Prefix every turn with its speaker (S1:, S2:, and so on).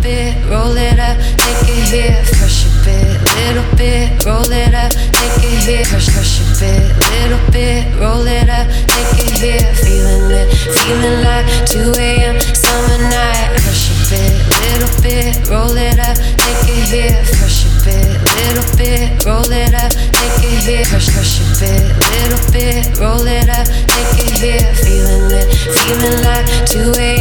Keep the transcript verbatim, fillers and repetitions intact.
S1: bit, roll it up, take it here, crush a bit, little bit, roll it up, take it here, crush, crush a bit, little bit, roll it up, take it here, feeling it, feeling like two a.m. summer night, crush a bit, little bit, roll it up, take it here, crush a bit, little bit, roll it up, take it here, crush, crush a bit, little bit, roll it up, take it here, feeling it, feeling like two a.m.